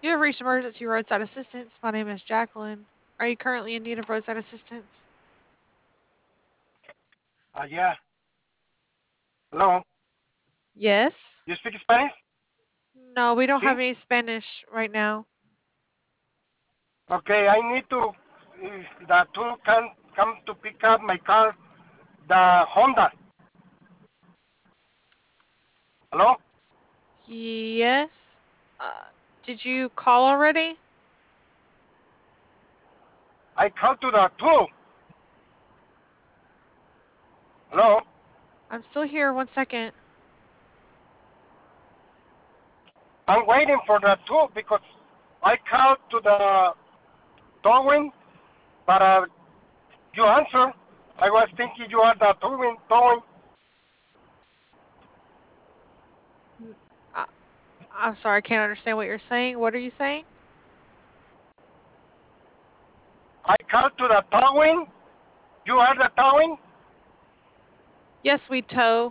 You have reached emergency roadside assistance. My name is Jacqueline. Are you currently in need of roadside assistance? Yeah. Hello. Yes. You speak Spanish? No, we don't have See? any Spanish right now. Okay, I need to. If the two can come to pick up my car, the Honda. Hello? Yes. Did you call already? I called to the two. Hello? I'm still here. 1 second. I'm waiting for the two because I called to the towing, but you answer. I was thinking you are the towing. Uh, I'm sorry. I can't understand what you're saying. What are you saying? I called to the towing. You are the towing? Yes, we tow.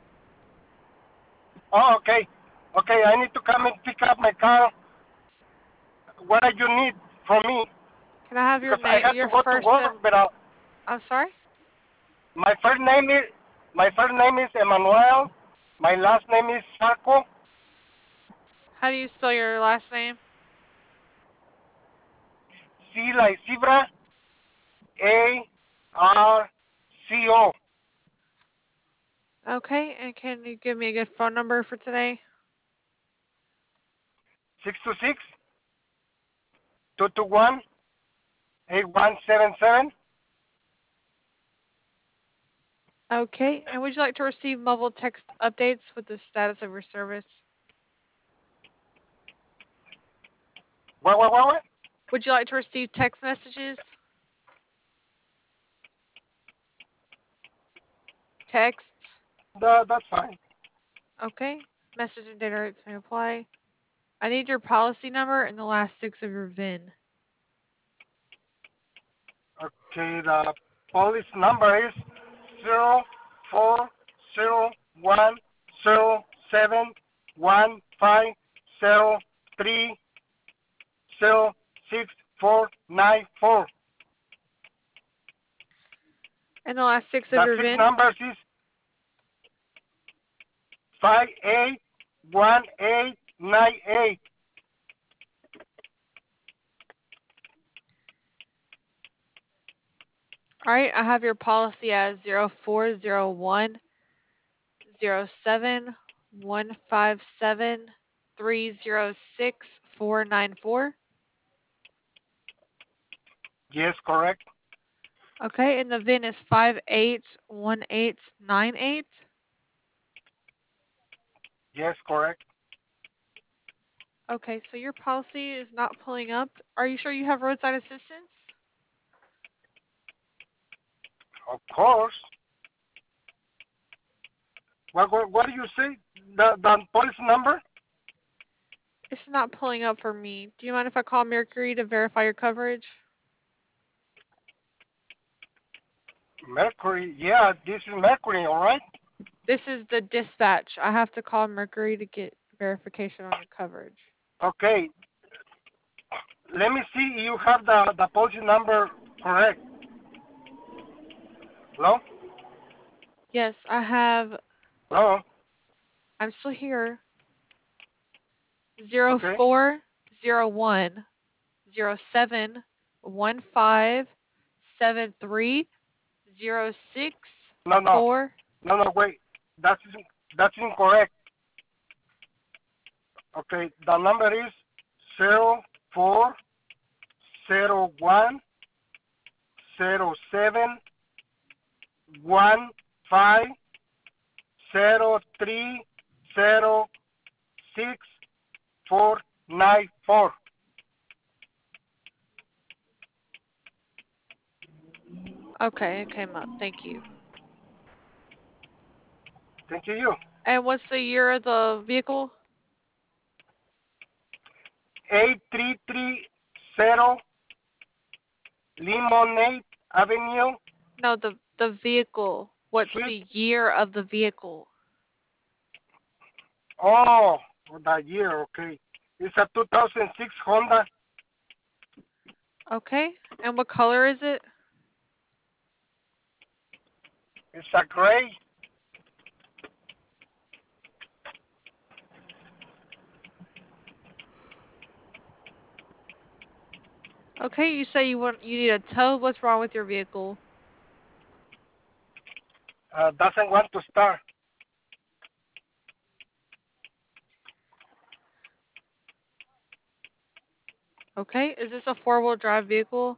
Oh, okay. Okay, I need to come and pick up my car. What do you need from me? Can I have your Because I name, have to your go to first work, and... but I'm sorry? my first name is Emmanuel. My last name is Sarko. How do you spell your last name? C like Zebra. ARCO. Okay, and can you give me a good phone number for today? 626 221 8177. Okay, and would you like to receive mobile text updates with the status of your service? What? Would you like to receive text messages? Texts? That's fine. Okay. Message and data rates may apply. I need your policy number and the last 6 of your VIN. Okay, the police number is 04010715030694. And the last 6 of The your six VIN? numbers is 581898. Alright, I have your policy as 0401071573069494. Yes, correct. Okay, and the VIN is 581898. Yes, correct. Okay, so your policy is not pulling up. Are you sure you have roadside assistance? Of course. What do you say? The policy number? It's not pulling up for me. Do you mind if I call Mercury to verify your coverage? Mercury. Yeah, this is Mercury, all right? This is the dispatch. I have to call Mercury to get verification on your coverage. Okay. Let me see you have the policy number correct. Hello? Yes, I have. Hello? I'm still here. Zero Okay. four zero one 07157306 No, no. 4. No, wait. That's that's incorrect. Okay. The number is 040715730694. Okay, it came up. Thank you. Thank you. And what's the year of the vehicle? 8330 Lemonade Avenue, No, the vehicle. What's Suite. the year of the vehicle? Oh, for the year, okay. It's a 2006 Honda. Okay. And what color is it? It's a gray. Okay, you say you need a tow. What's wrong with your vehicle? Doesn't want to start. Okay, is this a four-wheel drive vehicle?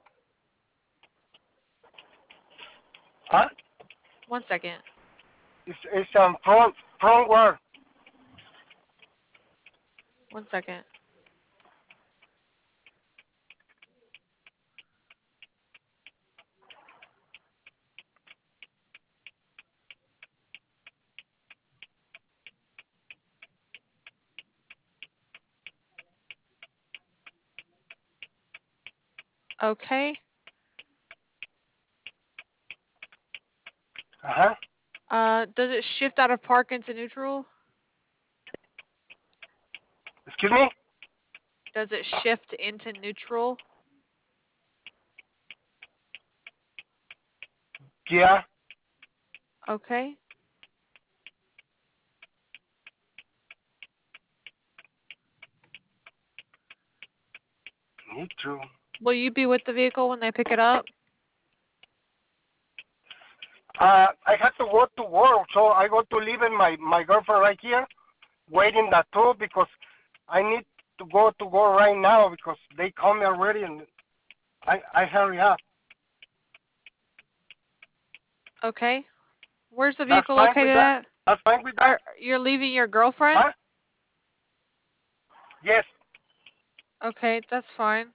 Huh? 1 second. It's front word. 1 second. Okay. Uh huh. Does it shift out of park into neutral? Excuse me. Does it shift into neutral? Yeah. Okay. Me too. Will you be with the vehicle when they pick it up? I had to go to work, so I got to leave in my girlfriend right here, waiting that too because I need to go right now because they call me already and I hurry up. Okay. Where's the That's vehicle fine with located that. at? That's fine with that. You're leaving your girlfriend? Huh? Yes. Okay, that's fine.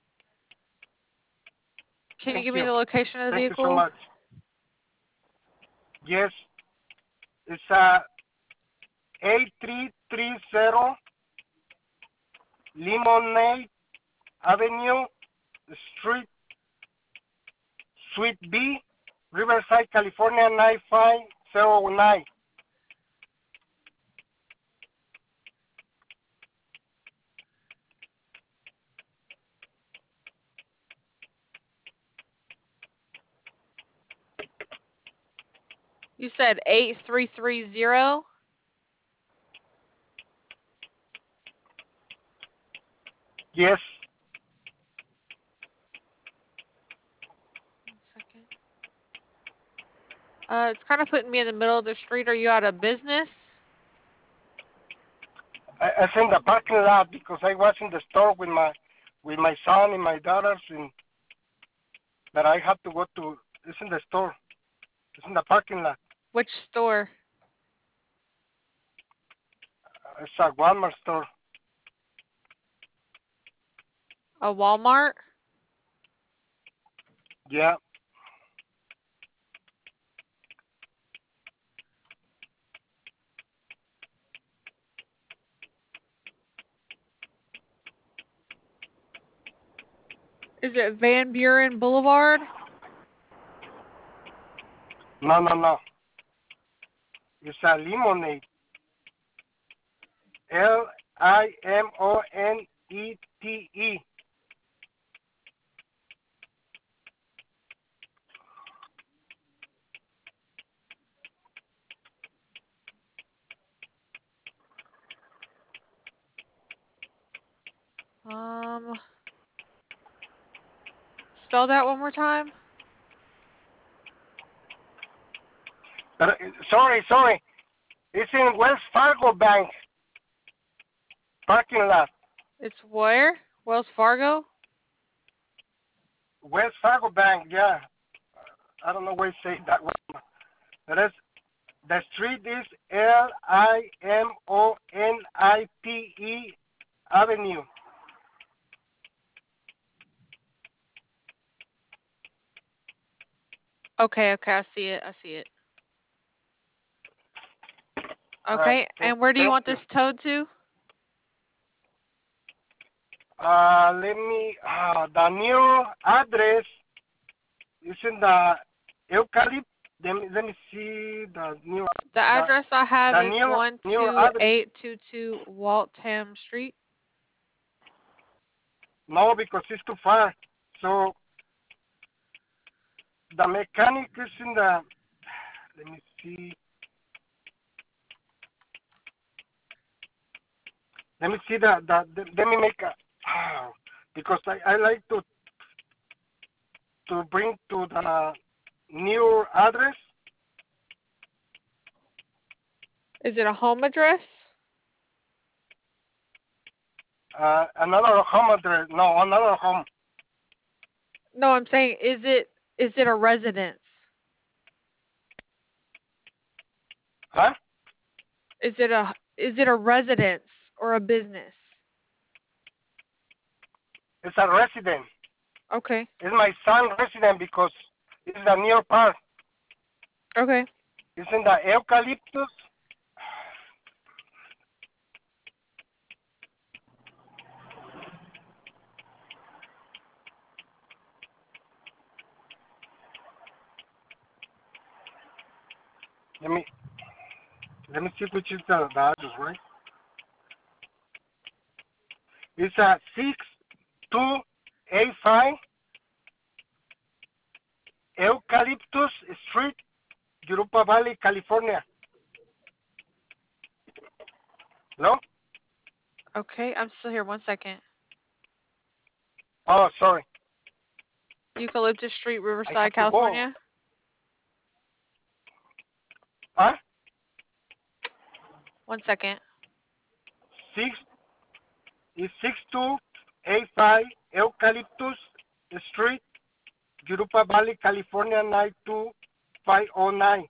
Can you Thank give me you. the location of the Thank you so vehicle? much. Yes. It's 8330 Lemonade Avenue, Street, Suite B, Riverside, California 95009. You said 8330? Yes. 1 second. It's kind of putting me in the middle of the street. Are you out of business? I in the parking lot because I was in the store with my son and my daughters, and but I have to go to. It's in the store. It's in the parking lot. Which store? It's a Walmart store. A Walmart? Yeah. Is it Van Buren Boulevard? No, no, no. It's a lemonade. Limonete. Spell that one more time. Sorry. It's in Wells Fargo Bank parking lot. It's where? Wells Fargo? Wells Fargo Bank. Yeah. I don't know why you say it that way. But it's, the street is Limonite Avenue. Okay, I see it. I see it. All right. Okay, and where do you Thank want you. this towed to? Let me. The new address is in the Eucalypt. Let me see the new. The The address I have the is new address. 12822 Waltham Street. No, because it's too far. So the mechanic is in the. Let me see. Let me see let me make a. Because I like to bring to the new address. Is it a home address? Another home address. No, another home. No, I'm saying is it a residence? Huh? Is it a residence or a business? It's a resident. Okay. It's my son resident because it's the near part. Okay. It's in the eucalyptus. Let me let me see which is the address, right? It's a 6285 Eucalyptus Street, Yurupa Valley, California. No? Okay. I'm still here. 1 second. Oh, sorry. Eucalyptus Street, I Riverside, have to go. California. Huh? 1 second. Six is 6285 Eucalyptus Street, Yurupa Valley, California 92509.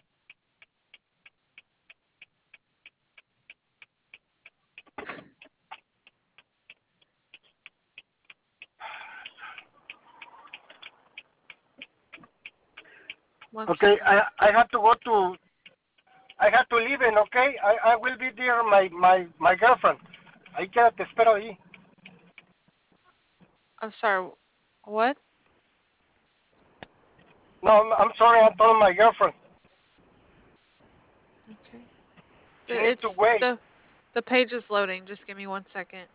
One Okay, second. I have to go to. I have to leave in. Okay, I will be there. My girlfriend. Ahí quédate, espero ahí. I'm sorry. What? No, I'm sorry. I'm telling my girlfriend. Okay. She needs to It's wait. the page is loading. Just give me 1 second.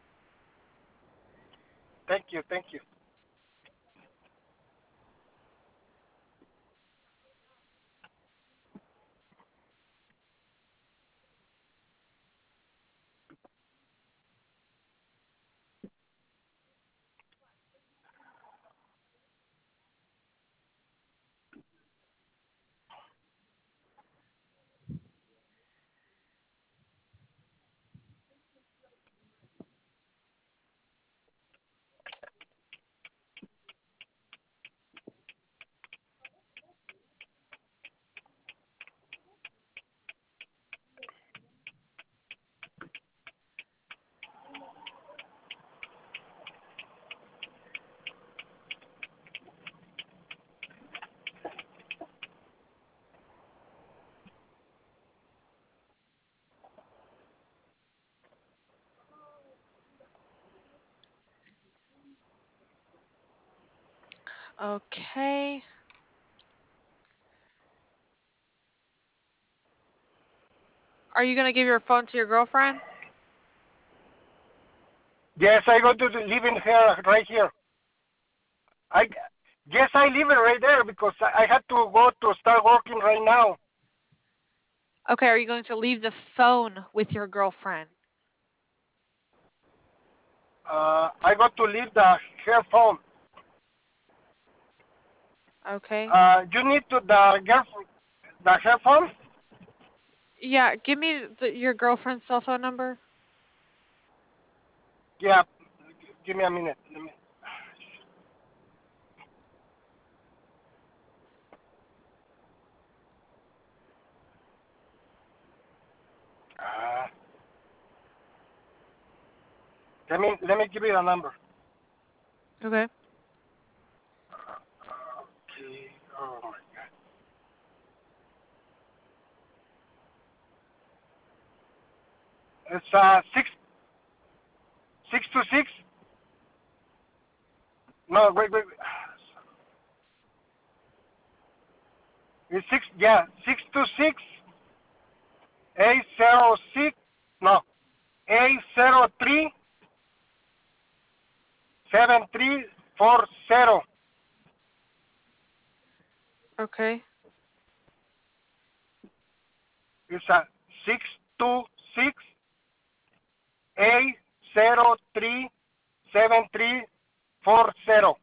Thank you. Thank you. Okay. Are you gonna give your phone to your girlfriend? Yes, I go to live in here right here. I yes, I live it right there because I had to go to start working right now. Okay. Are you going to leave the phone with your girlfriend? I got to leave the hair phone. Okay. You need to the hair phone. Yeah. Give me your girlfriend's cell phone number. Yeah, give me a minute. Let me. Uh, let me give you the number. Okay. Okay. Oh my God. It's 626. No, wait. It's 626 806. No, 803 7340. Okay. It's a 626 A037340.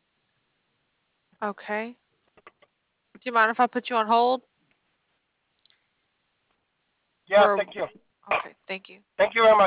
Okay. Do you mind if I put you on hold? Yeah, Or thank you. okay, thank you. Thank you very much.